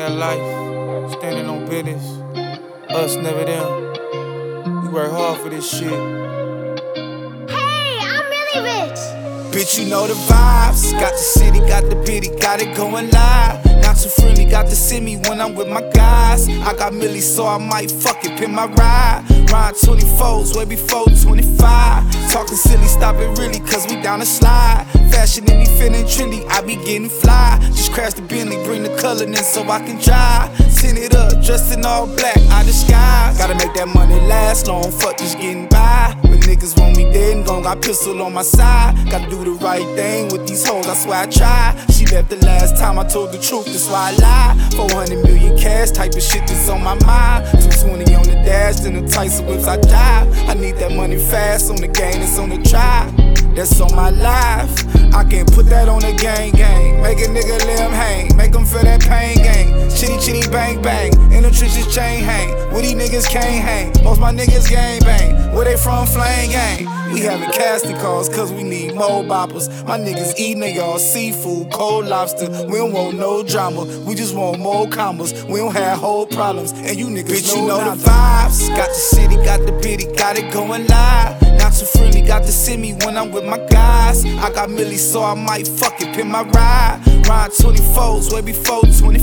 that life, standing on business. Us, never them. We work hard for this shit. Hey, I'm really rich. Bitch, you know the vibes. Got the city, got the pity, got it going live. Not too friendly, got to see me when I'm with my guys. I got milli, so I might fuck it, pin my ride. Ride 24s, way before 25. Talking silly, stop it really, cause we down the slide. Fashion in me feeling trendy, I be getting fly. Just crash the Bentley, bring the color in so I can drive. Tint it up, dressed in all black, I disguise. Gotta make that money last long, fuck just getting by. When niggas want me dead and gone, got pistol on my side. Gotta do the right thing with these hoes, I swear I tried. She left the last time I told the truth, that's why I lie. 400 million cash, type of shit that's on my mind. 220 on the dash, then the Tyson whips I drive. I need that money fast, on the game, it's on the drive. That's on my life. I can put that on the gang. Make a nigga let him hang. Make him feel that pain gang. Chitty chitty bang bang. In the trenches chain hang. Where these niggas can't hang. Most my niggas gang bang. Where they from flame gang. We having casting calls cause we need more boppers. My niggas eating they all seafood, cold lobster. We don't want no drama. We just want more commas. We don't have whole problems. And you niggas bitch, you know the vibes. Got the city, got the pity, got it going live. Not too friendly, got to see me when I'm with my guys. I got milli, so I might fuck it, pin my ride. Ride 24s, way before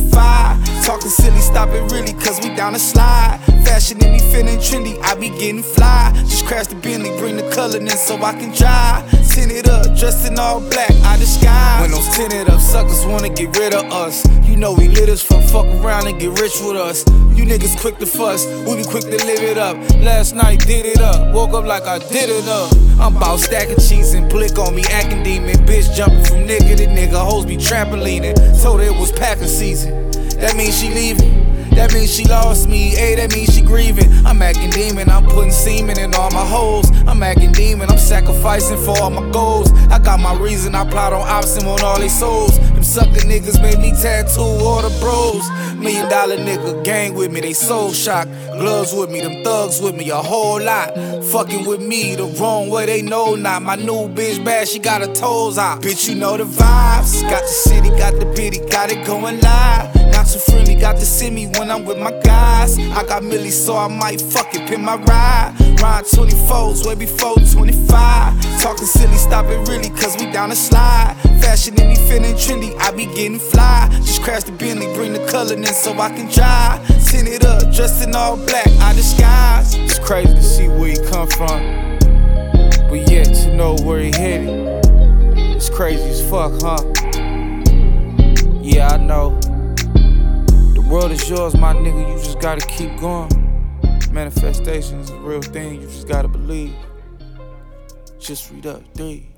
25. Talking silly, stop it really, cause we down the slide. Fashion in me feeling trendy, I be getting fly. Just crash the Bentley, bring the color in so I can drive. Tint it up, dressed in all black, I disguise. When those tinted up suckers wanna get rid of us, you know we lit as fuck around and get rich with us. You niggas quick to fuss, we be quick to live it up. Last night did it up, woke up like I did it up. I'm bout stacking cheese and blick on me acting demon. Bitch jumping from nigga to nigga, hoes be trampolining. Told her it was packing season, that means she leaving. That means she lost me, hey, that means she grieving. I'm acting demon, I'm putting semen in all my holes. I'm acting demon, I'm sacrificing for all my goals. I got my reason, I plot on ops and want all they souls. Them sucker niggas made me tattoo all the bros. $1 million nigga gang with me, they soul shock. Gloves with me, them thugs with me, a whole lot. Fucking with me the wrong way, they know not. My new bitch bad, she got her toes out. Bitch, you know the vibes. Got the city, got the pity, got it going live. Not too friendly, got to see me when I'm with my guys. I got milli, so I might fuck it, pin my ride. Ride 24s, way before 25. Talking silly, stop it really, cause we down the slide. Fashion in me feeling trendy, I be getting fly. Just crash the Bentley, bring the color in so I can drive. Tint it up, dressed in all black, I disguise. It's crazy to see where he come from, but yet to know where he headed. It's crazy as fuck, huh? Yeah, I know. The world is yours, my nigga, you just gotta keep going. Manifestation is a real thing, you just gotta believe. Just read up, 3.